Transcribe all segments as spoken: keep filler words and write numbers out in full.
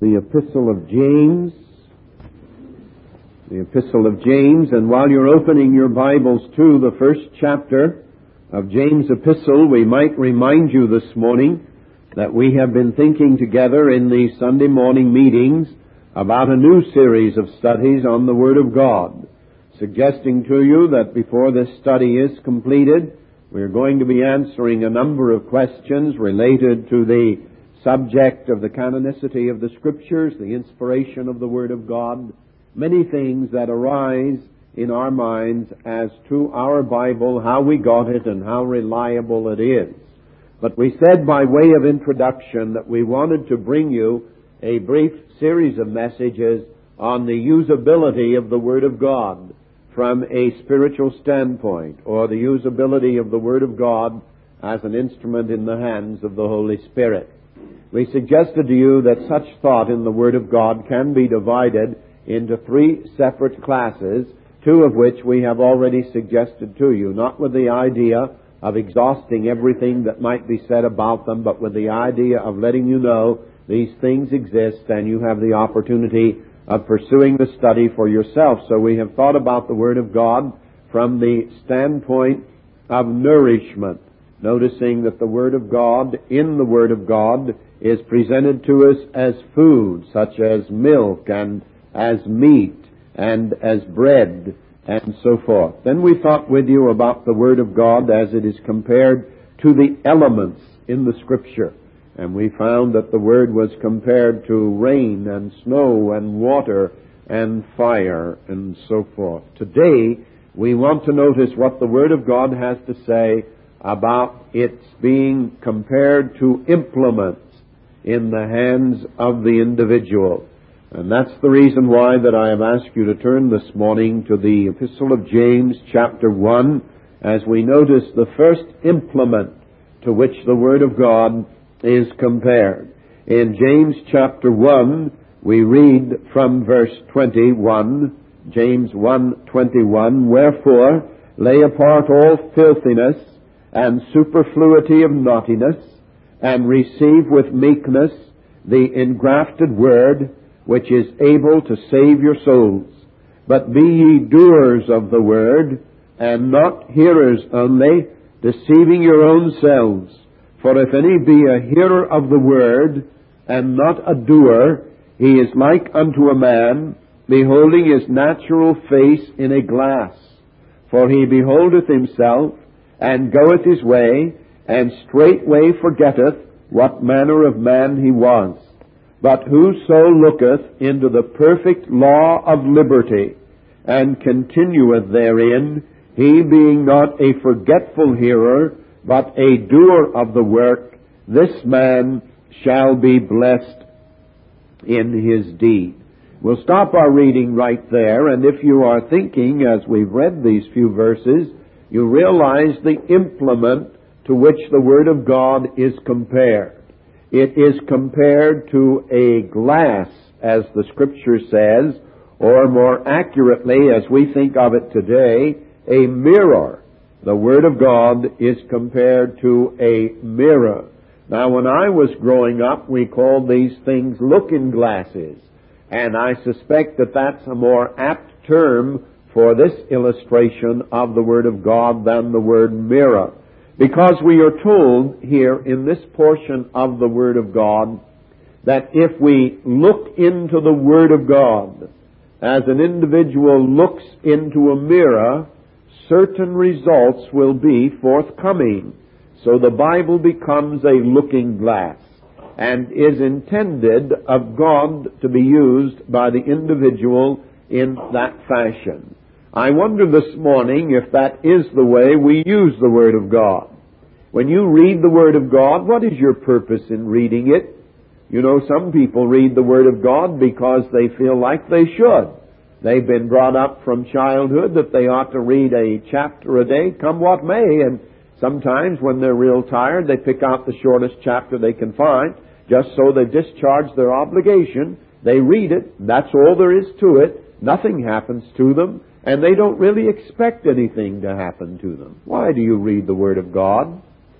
The Epistle of James, the Epistle of James, and while you're opening your Bibles to the first chapter of James' Epistle, we might remind you this morning that we have been thinking together in the Sunday morning meetings about a new series of studies on the Word of God, suggesting to you that before this study is completed, we're going to be answering a number of questions related to the subject of the canonicity of the Scriptures, the inspiration of the Word of God, many things that arise in our minds as to our Bible, how we got it, and how reliable it is. But we said by way of introduction that we wanted to bring you a brief series of messages on the usability of the Word of God from a spiritual standpoint, or the usability of the Word of God as an instrument in the hands of the Holy Spirit. We suggested to you that such thought in the Word of God can be divided into three separate classes, two of which we have already suggested to you, not with the idea of exhausting everything that might be said about them, but with the idea of letting you know these things exist and you have the opportunity of pursuing the study for yourself. So we have thought about the Word of God from the standpoint of nourishment, noticing that the Word of God, in the Word of God, is presented to us as food, such as milk and as meat and as bread and so forth. Then we thought with you about the Word of God as it is compared to the elements in the Scripture. And we found that the Word was compared to rain and snow and water and fire and so forth. Today, we want to notice what the Word of God has to say about its being compared to implements in the hands of the individual. And that's the reason why that I have asked you to turn this morning to the Epistle of James, chapter one, as we notice the first implement to which the Word of God is compared. In James chapter one, we read from verse twenty-one, James one twenty-one, "Wherefore lay apart all filthiness and superfluity of naughtiness, and receive with meekness the engrafted word, which is able to save your souls. But be ye doers of the word, and not hearers only, deceiving your own selves. For if any be a hearer of the word, and not a doer, he is like unto a man, beholding his natural face in a glass. For he beholdeth himself, and goeth his way, and straightway forgetteth what manner of man he was. But whoso looketh into the perfect law of liberty, and continueth therein, he being not a forgetful hearer, but a doer of the work, this man shall be blessed in his deed." We'll stop our reading right there, and if you are thinking, as we've read these few verses, you realize the implement to which the Word of God is compared. It is compared to a glass, as the Scripture says, or more accurately, as we think of it today, a mirror. The Word of God is compared to a mirror. Now, when I was growing up, we called these things looking glasses, and I suspect that that's a more apt term for this illustration of the Word of God than the word mirror. Because we are told here in this portion of the Word of God that if we look into the Word of God as an individual looks into a mirror, certain results will be forthcoming. So the Bible becomes a looking glass and is intended of God to be used by the individual in that fashion. I wonder this morning if that is the way we use the Word of God. When you read the Word of God, what is your purpose in reading it? You know, some people read the Word of God because they feel like they should. They've been brought up from childhood that they ought to read a chapter a day, come what may, and sometimes when they're real tired, they pick out the shortest chapter they can find, just so they discharge their obligation. They read it, that's all there is to it, nothing happens to them, and they don't really expect anything to happen to them. Why do you read the Word of God?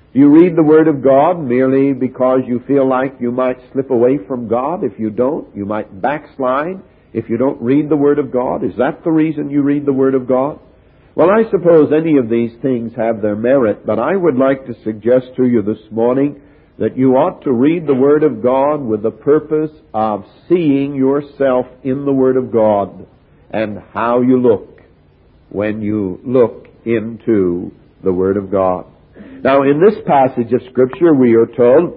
Do you read the Word of God merely because you feel like you might slip away from God? If you don't, you might backslide if you don't read the Word of God. Is that the reason you read the Word of God? Well, I suppose any of these things have their merit, but I would like to suggest to you this morning that you ought to read the Word of God with the purpose of seeing yourself in the Word of God and how you look when you look into the Word of God. Now, in this passage of Scripture, we are told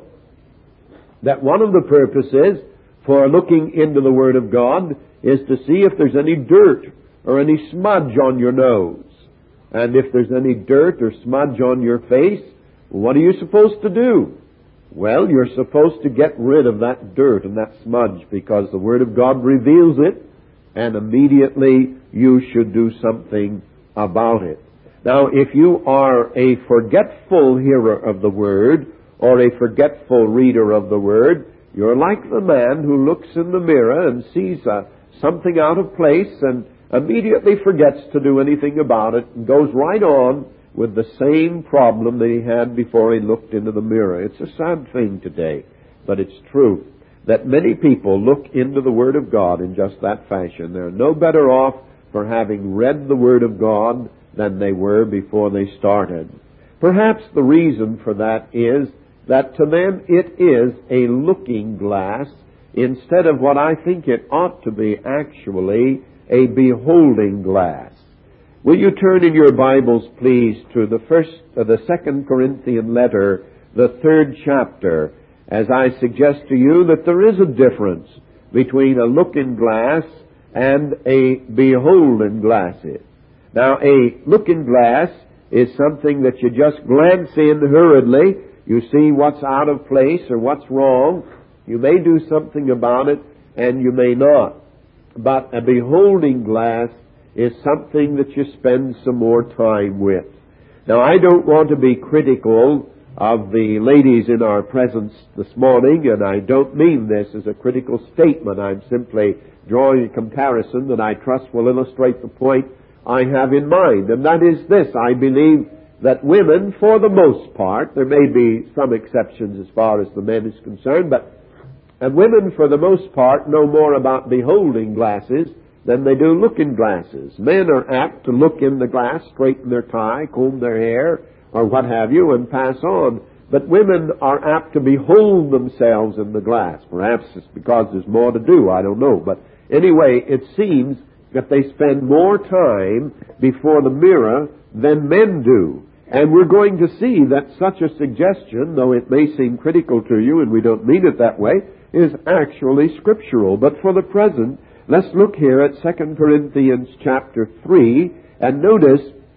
that one of the purposes for looking into the Word of God is to see if there's any dirt or any smudge on your nose. And if there's any dirt or smudge on your face, what are you supposed to do? Well, you're supposed to get rid of that dirt and that smudge because the Word of God reveals it, and immediately you should do something about it. Now, if you are a forgetful hearer of the Word or a forgetful reader of the Word, you're like the man who looks in the mirror and sees uh, something out of place and immediately forgets to do anything about it and goes right on with the same problem that he had before he looked into the mirror. It's a sad thing today, but it's true that many people look into the Word of God in just that fashion. They're no better off for having read the Word of God than they were before they started. Perhaps the reason for that is that to them it is a looking glass instead of what I think it ought to be actually a beholding glass. Will you turn in your Bibles, please, to the first, uh, the Second Corinthian letter, the third chapter, as I suggest to you that there is a difference between a looking glass and a beholding glass. Now, a looking glass is something that you just glance in hurriedly. You see what's out of place or what's wrong. You may do something about it, and you may not. But a beholding glass is something that you spend some more time with. Now, I don't want to be critical of the ladies in our presence this morning, and I don't mean this as a critical statement. I'm simply drawing a comparison that I trust will illustrate the point I have in mind, and that is this. I believe that women, for the most part, there may be some exceptions as far as the men is concerned, but and women, for the most part, know more about beholding glasses than they do looking glasses. Men are apt to look in the glass, straighten their tie, comb their hair, or what have you, and pass on. But women are apt to behold themselves in the glass. Perhaps it's because there's more to do, I don't know. But anyway, it seems that they spend more time before the mirror than men do. And we're going to see that such a suggestion, though it may seem critical to you, and we don't mean it that way, is actually scriptural. But for the present, let's look here at Second Corinthians chapter three, and notice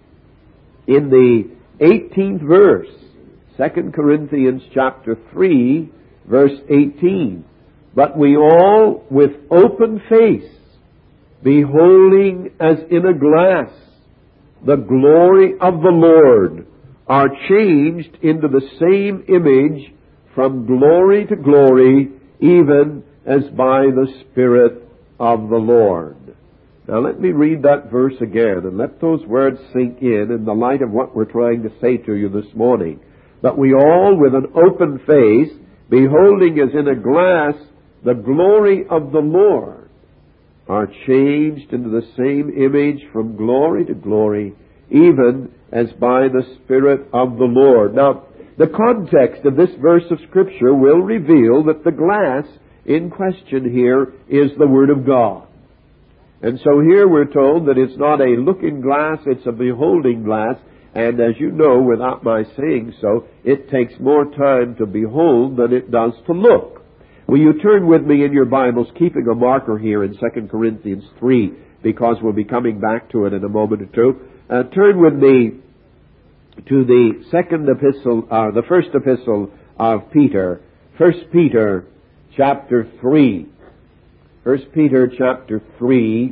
in the eighteenth verse, Second Corinthians chapter three, verse eighteen, "But we all with open face, beholding as in a glass the glory of the Lord, are changed into the same image from glory to glory, even as by the Spirit of the Lord." Now let me read that verse again and let those words sink in in the light of what we're trying to say to you this morning. "But we all with an open face, beholding as in a glass the glory of the Lord, are changed into the same image from glory to glory, even as by the Spirit of the Lord." Now, the context of this verse of Scripture will reveal that the glass in question here is the Word of God. And so here we're told that it's not a looking glass, it's a beholding glass. And as you know, without my saying so, it takes more time to behold than it does to look. Will you turn with me in your Bibles, keeping a marker here in Second Corinthians three, because we'll be coming back to it in a moment or two. Uh, turn with me to the second epistle, uh, the first epistle of Peter, First Peter chapter three. First Peter chapter three,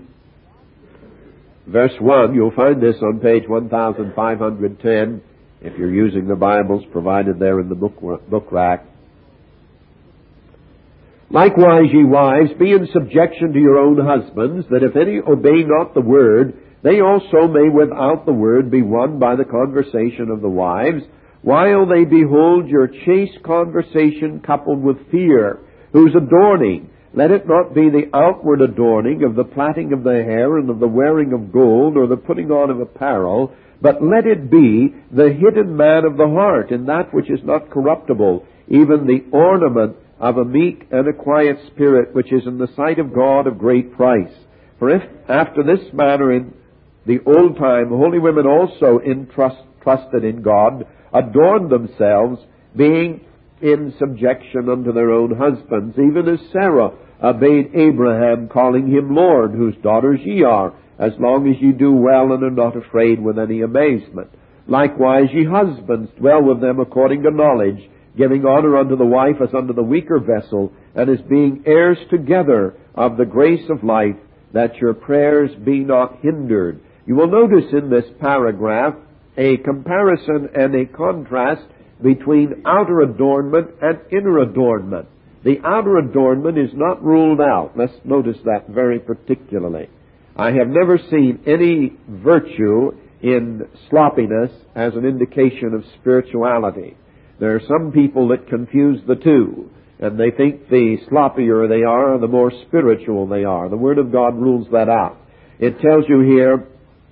verse one. You'll find this on page one thousand five hundred ten, if you're using the Bibles provided there in the book, book rack. "Likewise, ye wives, be in subjection to your own husbands, that if any obey not the word, they also may without the word be won by the conversation of the wives, while they behold your chaste conversation coupled with fear, whose adorning, let it not be the outward adorning of the plaiting of the hair and of the wearing of gold or the putting on of apparel, but let it be the hidden man of the heart in that which is not corruptible, even the ornament of a meek and a quiet spirit, which is in the sight of God of great price. For if after this manner in the old time holy women also entrust, trusted in God, adorned themselves, being in subjection unto their own husbands, even as Sarah obeyed Abraham, calling him Lord, whose daughters ye are, as long as ye do well and are not afraid with any amazement. Likewise ye husbands, dwell with them according to knowledge, giving honor unto the wife as unto the weaker vessel, and as being heirs together of the grace of life, that your prayers be not hindered. You will notice in this paragraph a comparison and a contrast between outer adornment and inner adornment. The outer adornment is not ruled out. Let's notice that very particularly. I have never seen any virtue in sloppiness as an indication of spirituality. There are some people that confuse the two, and they think the sloppier they are, the more spiritual they are. The Word of God rules that out. It tells you here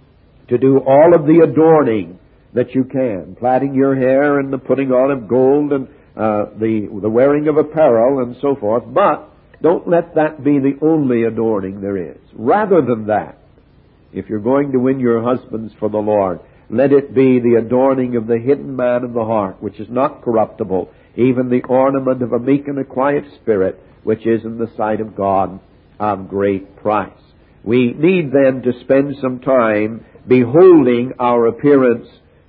to do all of the adorning that you can, plaiting your hair and the putting on of gold and uh, the the wearing of apparel and so forth, but don't let that be the only adorning there is. Rather than that, if you're going to win your husbands for the Lord, let it be the adorning of the hidden man of the heart, which is not corruptible, even the ornament of a meek and a quiet spirit, which is in the sight of God of great price. We need then to spend some time beholding our appearance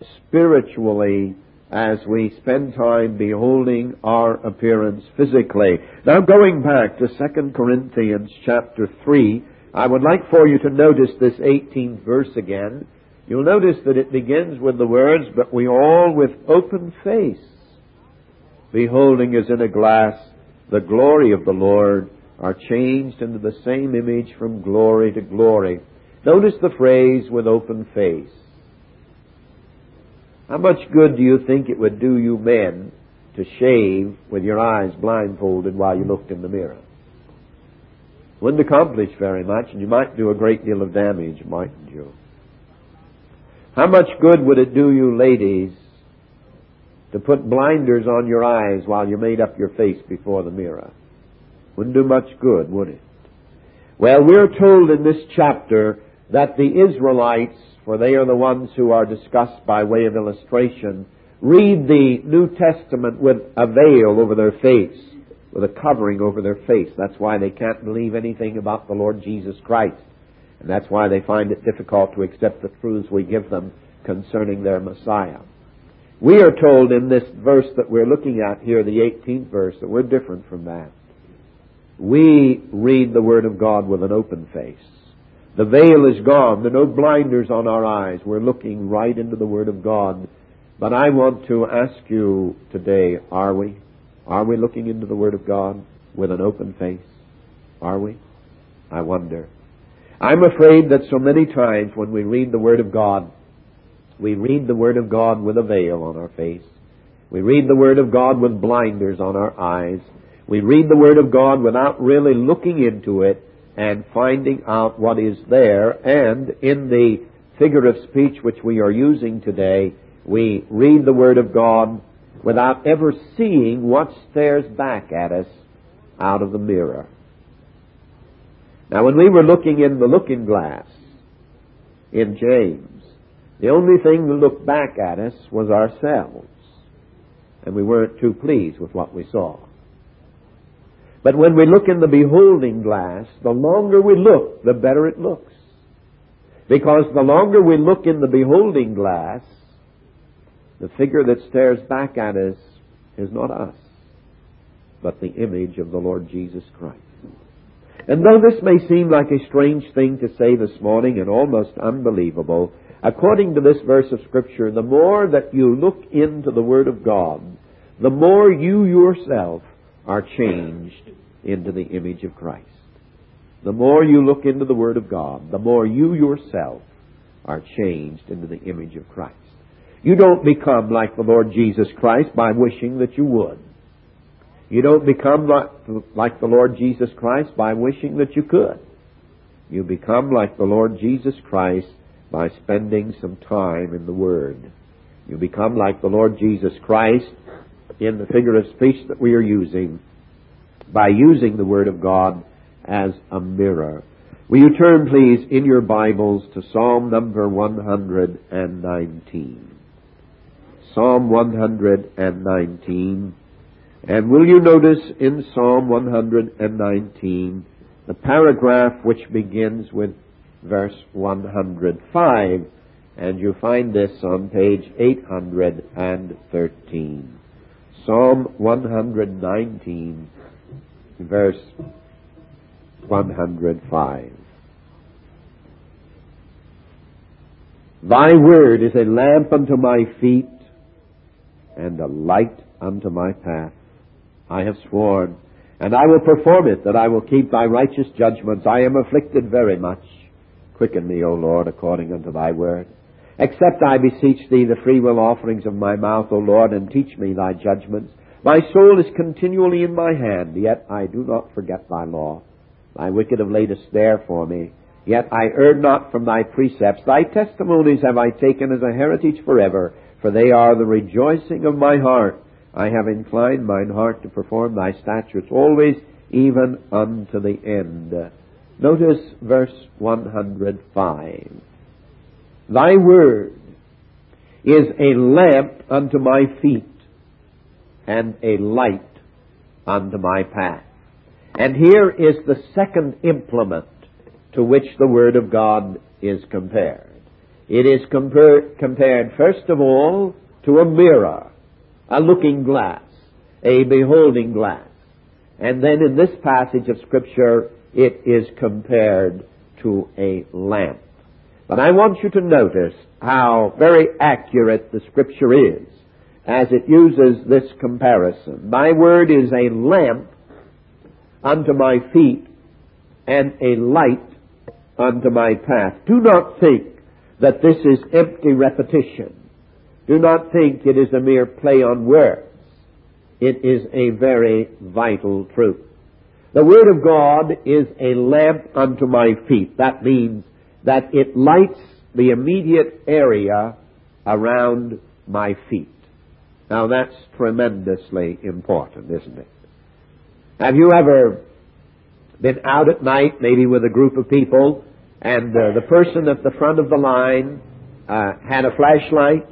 spiritually as we spend time beholding our appearance physically. Now, going back to Second Corinthians chapter three, I would like for you to notice this eighteenth verse again. You'll notice that it begins with the words, "But we all with open face, beholding as in a glass the glory of the Lord, are changed into the same image from glory to glory." Notice the phrase, "with open face." How much good do you think it would do you men to shave with your eyes blindfolded while you looked in the mirror? Wouldn't accomplish very much, and you might do a great deal of damage, mightn't you? How much good would it do you ladies to put blinders on your eyes while you made up your face before the mirror? Wouldn't do much good, would it? Well, we're told in this chapter that the Israelites, for they are the ones who are discussed by way of illustration, read the New Testament with a veil over their face, with a covering over their face. That's why they can't believe anything about the Lord Jesus Christ. And that's why they find it difficult to accept the truths we give them concerning their Messiah. We are told in this verse that we're looking at here, the eighteenth verse, that we're different from that. We read the Word of God with an open face. The veil is gone. There are no blinders on our eyes. We're looking right into the Word of God. But I want to ask you today, are we? Are we looking into the Word of God with an open face? Are we? I wonder. I'm afraid that so many times when we read the Word of God, we read the Word of God with a veil on our face. We read the Word of God with blinders on our eyes. We read the Word of God without really looking into it and finding out what is there. And in the figure of speech which we are using today, we read the Word of God without ever seeing what stares back at us out of the mirror. Now, when we were looking in the looking glass in James, the only thing that looked back at us was ourselves, and we weren't too pleased with what we saw. But when we look in the beholding glass, the longer we look, the better it looks. Because the longer we look in the beholding glass, the figure that stares back at us is not us, but the image of the Lord Jesus Christ. And though this may seem like a strange thing to say this morning and almost unbelievable, according to this verse of Scripture, the more that you look into the Word of God, the more you yourself are changed into the image of Christ. The more you look into the Word of God, the more you yourself are changed into the image of Christ. You don't become like the Lord Jesus Christ by wishing that you would. You don't become like the Lord Jesus Christ by wishing that you could. You become like the Lord Jesus Christ by spending some time in the Word. You become like the Lord Jesus Christ in the figure of speech that we are using by using the Word of God as a mirror. Will you turn, please, in your Bibles to Psalm number one hundred nineteen. Psalm one hundred nineteen. And will you notice in Psalm one hundred nineteen the paragraph which begins with verse one hundred five, and you find this on page eight hundred thirteen. Psalm one hundred nineteen, verse one hundred five. Thy word is a lamp unto my feet and a light unto my path. I have sworn, and I will perform it, that I will keep thy righteous judgments. I am afflicted very much. Quicken me, O Lord, according unto thy word. Accept, I beseech thee, the freewill offerings of my mouth, O Lord, and teach me thy judgments. My soul is continually in my hand, yet I do not forget thy law. Thy wicked have laid a snare for me, yet I erred not from thy precepts. Thy testimonies have I taken as a heritage forever, for they are the rejoicing of my heart. I have inclined mine heart to perform thy statutes always, even unto the end. Notice verse one hundred five. Thy word is a lamp unto my feet and a light unto my path. And here is the second implement to which the Word of God is compared. It is compar- compared, first of all, to a mirror, a looking glass, a beholding glass. And then in this passage of Scripture, it is compared to a lamp. But I want you to notice how very accurate the Scripture is as it uses this comparison. Thy word is a lamp unto my feet and a light unto my path. Do not think that this is empty repetition. Do not think it is a mere play on words. It is a very vital truth. The Word of God is a lamp unto my feet. That means that it lights the immediate area around my feet. Now that's tremendously important, isn't it? Have you ever been out at night, maybe with a group of people, and uh, the person at the front of the line uh, had a flashlight,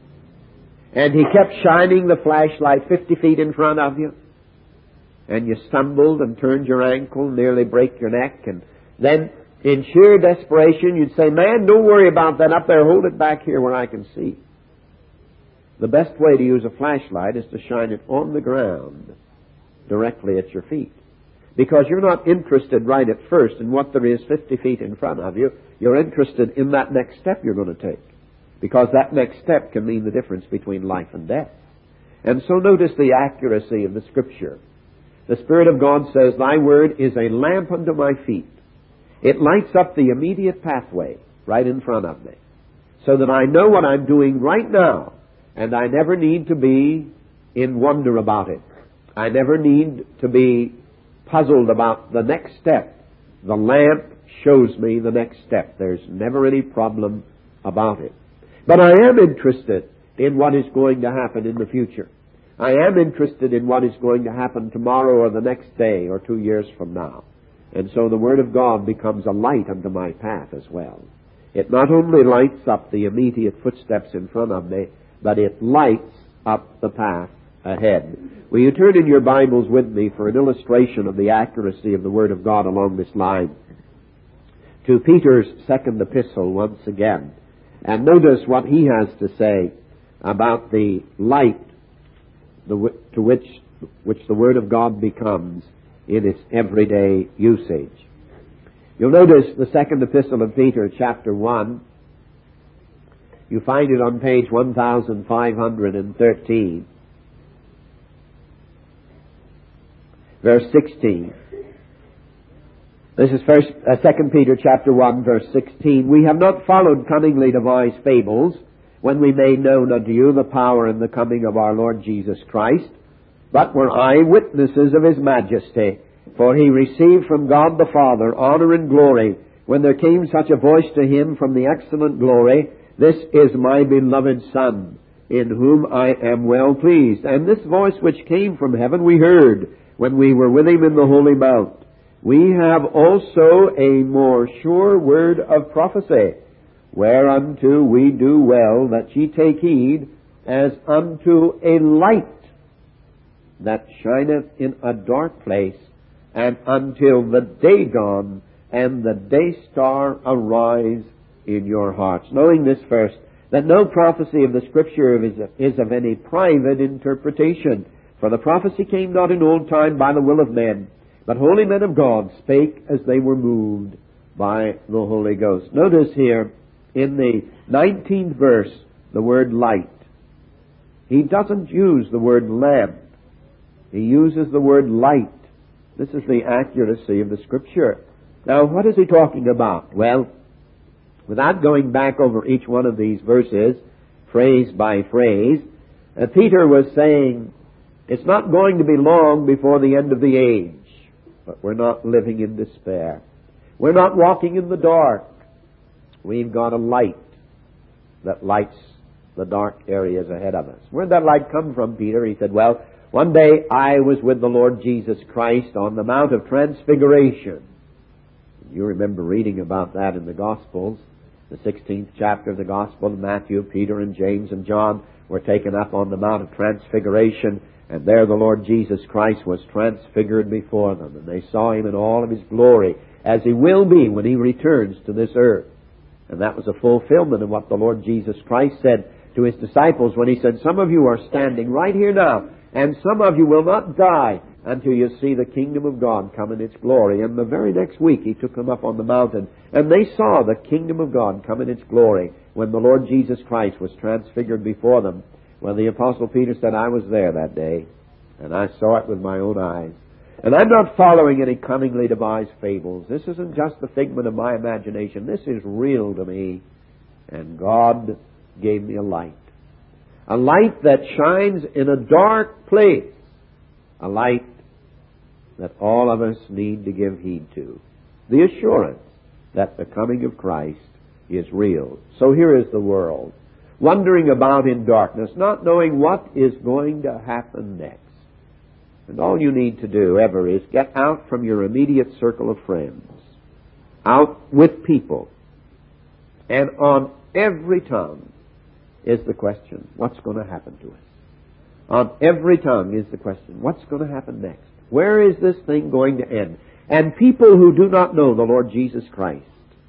and he kept shining the flashlight fifty feet in front of you, and you stumbled and turned your ankle, nearly break your neck, and then in sheer desperation you'd say, man, don't worry about that up there, hold it back here where I can see. The best way to use a flashlight is to shine it on the ground, directly at your feet. Because you're not interested right at first in what there is fifty feet in front of you. You're interested in that next step you're going to take. Because that next step can mean the difference between life and death. And so notice the accuracy of the Scripture. The Spirit of God says, thy word is a lamp unto my feet. It lights up the immediate pathway right in front of me, so that I know what I'm doing right now, and I never need to be in wonder about it. I never need to be puzzled about the next step. The lamp shows me the next step. There's never any problem about it. But I am interested in what is going to happen in the future. I am interested in what is going to happen tomorrow or the next day or two years from now. And so the Word of God becomes a light unto my path as well. It not only lights up the immediate footsteps in front of me, but it lights up the path ahead. Will you turn in your Bibles with me for an illustration of the accuracy of the Word of God along this line to Peter's second epistle once again. And notice what he has to say about the light the, to which, which the Word of God becomes in its everyday usage. You'll notice the second epistle of Peter, chapter one. You find it on page one thousand five hundred thirteen. Verse sixteen. This is first, uh, Second Peter chapter one, verse sixteen. We have not followed cunningly devised fables, when we made known unto you the power and the coming of our Lord Jesus Christ, but were eyewitnesses of his majesty. For he received from God the Father honor and glory, when there came such a voice to him from the excellent glory, This is my beloved Son, in whom I am well pleased. And this voice which came from heaven we heard, when we were with him in the holy mount. We have also a more sure word of prophecy, whereunto we do well that ye take heed, as unto a light that shineth in a dark place, and until the day dawn and the day star arise in your hearts. Knowing this first, that no prophecy of the Scripture is of, is of any private interpretation. For the prophecy came not in old time by the will of men, but holy men of God spake as they were moved by the Holy Ghost. Notice here in the nineteenth verse the word light. He doesn't use the word lamp. He uses the word light. This is the accuracy of the Scripture. Now, what is he talking about? Well, without going back over each one of these verses, phrase by phrase, uh, Peter was saying, it's not going to be long before the end of the age, but we're not living in despair. We're not walking in the dark. We've got a light that lights the dark areas ahead of us. Where'd that light come from, Peter? He said, well, one day I was with the Lord Jesus Christ on the Mount of Transfiguration. You remember reading about that in the Gospels. The sixteenth chapter of the Gospel of Matthew, Peter and James and John were taken up on the Mount of Transfiguration, and there the Lord Jesus Christ was transfigured before them, and they saw him in all of his glory, as he will be when he returns to this earth. And that was a fulfillment of what the Lord Jesus Christ said to his disciples when he said, some of you are standing right here now, and some of you will not die until you see the kingdom of God come in its glory. And the very next week he took them up on the mountain, and they saw the kingdom of God come in its glory when the Lord Jesus Christ was transfigured before them. Well, the Apostle Peter said, I was there that day, and I saw it with my own eyes. And I'm not following any cunningly devised fables. This isn't just the figment of my imagination. This is real to me. And God gave me a light. A light that shines in a dark place. A light that all of us need to give heed to. The assurance that the coming of Christ is real. So here is the world, wandering about in darkness, not knowing what is going to happen next. And all you need to do ever is get out from your immediate circle of friends, out with people, and on every tongue is the question, what's going to happen to us? On every tongue is the question, what's going to happen next? Where is this thing going to end? And people who do not know the Lord Jesus Christ,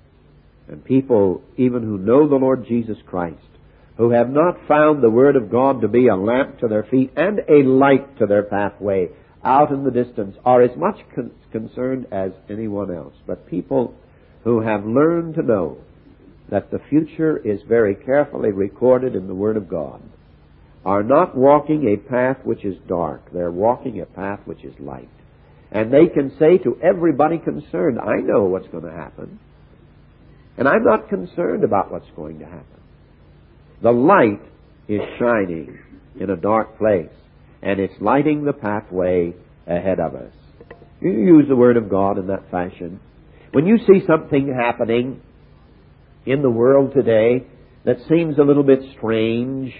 and people even who know the Lord Jesus Christ, who have not found the Word of God to be a lamp to their feet and a light to their pathway out in the distance, are as much con- concerned as anyone else. But people who have learned to know that the future is very carefully recorded in the Word of God are not walking a path which is dark. They're walking a path which is light. And they can say to everybody concerned, I know what's going to happen, and I'm not concerned about what's going to happen. The light is shining in a dark place, and it's lighting the pathway ahead of us. You use the Word of God in that fashion. When you see something happening in the world today that seems a little bit strange,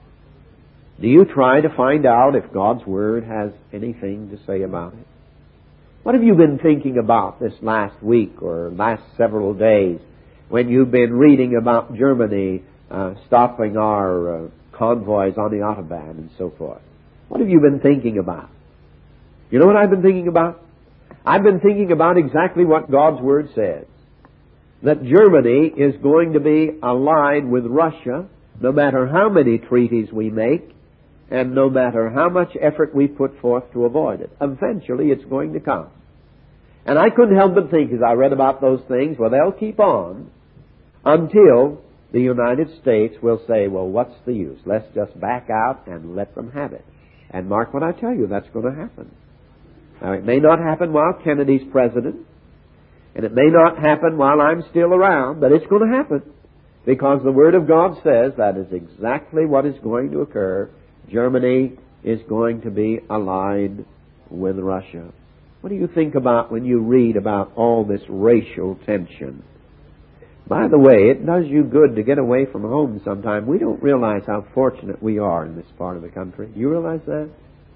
do you try to find out if God's Word has anything to say about it? What have you been thinking about this last week or last several days when you've been reading about Germany Uh, stopping our uh, convoys on the Autobahn and so forth? What have you been thinking about? You know what I've been thinking about? I've been thinking about exactly what God's Word says. That Germany is going to be allied with Russia no matter how many treaties we make and no matter how much effort we put forth to avoid it. Eventually it's going to come. And I couldn't help but think as I read about those things, well, they'll keep on until the United States will say, well, what's the use? Let's just back out and let them have it. And mark what I tell you, that's going to happen. Now, it may not happen while Kennedy's president, and it may not happen while I'm still around, but it's going to happen. Because the Word of God says that is exactly what is going to occur. Germany is going to be allied with Russia. What do you think about when you read about all this racial tension? By the way, it does you good to get away from home sometime. We don't realize how fortunate we are in this part of the country. Do you realize that?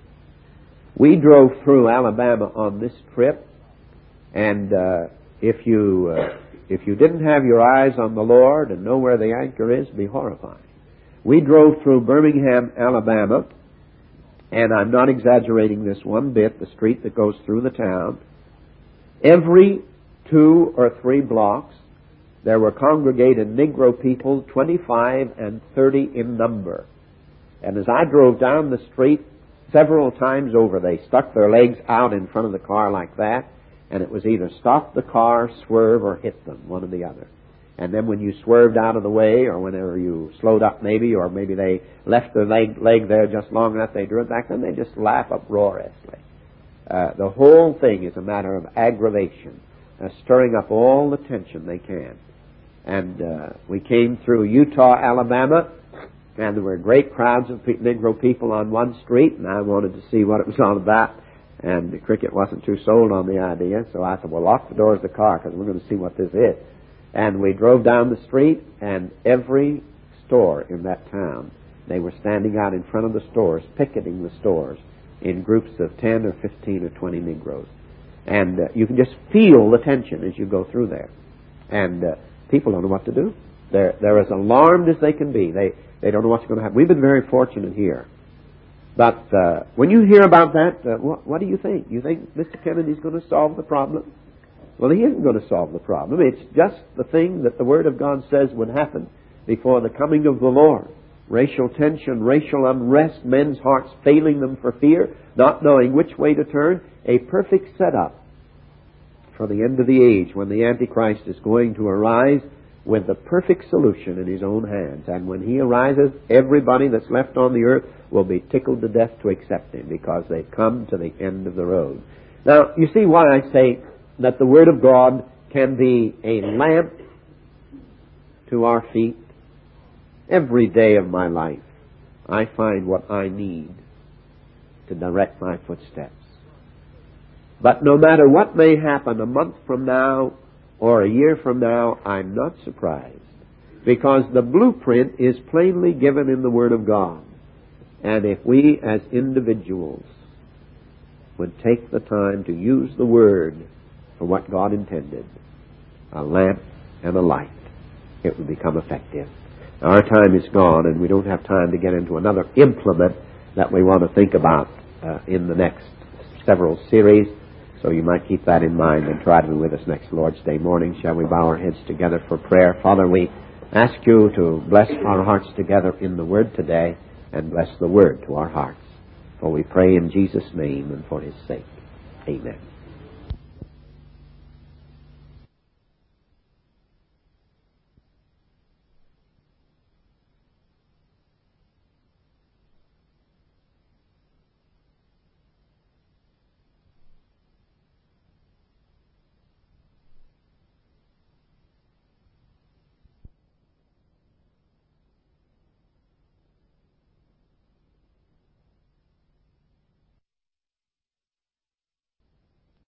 We drove through Alabama on this trip, and uh, if you uh, if you didn't have your eyes on the Lord and know where the anchor is, be horrified. We drove through Birmingham, Alabama, and I'm not exaggerating this one bit, the street that goes through the town. Every two or three blocks, there were congregated Negro people, twenty-five and thirty in number. And as I drove down the street, several times over, they stuck their legs out in front of the car like that, and it was either stop the car, swerve, or hit them, one or the other. And then when you swerved out of the way, or whenever you slowed up maybe, or maybe they left their leg, leg there just long enough, they drew it back, then they just laugh uproariously. Uh, the whole thing is a matter of aggravation, uh, stirring up all the tension they can. And uh, we came through Utah, Alabama, and there were great crowds of pe- Negro people on one street, and I wanted to see what it was all about. And the Cricket wasn't too sold on the idea, so I said, well, lock the doors of the car, because we're going to see what this is. And we drove down the street, and every store in that town, they were standing out in front of the stores, picketing the stores, in groups of ten or fifteen or twenty Negroes. And uh, you can just feel the tension as you go through there. And uh, people don't know what to do. They're, they're as alarmed as they can be. They, they don't know what's going to happen. We've been very fortunate here. But uh, when you hear about that, uh, what, what do you think? You think Mister Kennedy's going to solve the problem? Well, he isn't going to solve the problem. It's just the thing that the Word of God says would happen before the coming of the Lord. Racial tension, racial unrest, men's hearts failing them for fear, not knowing which way to turn. A perfect setup for the end of the age, when the Antichrist is going to arise with the perfect solution in his own hands. And when he arises, everybody that's left on the earth will be tickled to death to accept him, because they've come to the end of the road. Now, you see why I say that the Word of God can be a lamp to our feet. Every day of my life, I find what I need to direct my footsteps. But no matter what may happen a month from now or a year from now, I'm not surprised, because the blueprint is plainly given in the Word of God. And if we as individuals would take the time to use the Word for what God intended, a lamp and a light, it would become effective. Our time is gone, and we don't have time to get into another implement that we want to think about uh, in the next several series. So you might keep that in mind and try to be with us next Lord's Day morning. Shall we bow our heads together for prayer? Father, we ask you to bless our hearts together in the Word today, and bless the Word to our hearts. For we pray in Jesus' name and for His sake. Amen.